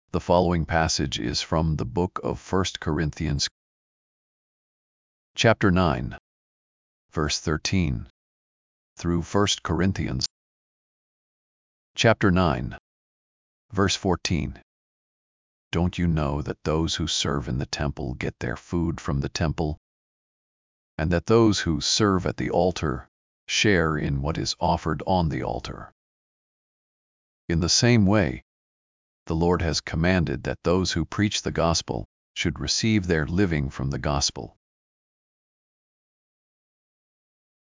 The following passage is from the book of 1 Corinthians, chapter 9, verse 13, through 1 Corinthians, chapter 9, verse 14. Don't you know that those who serve in the temple get their food from the temple, and that those who serve at the altar share in what is offered on the altar? In the same way, the Lord has commanded that those who preach the gospel should receive their living from the gospel.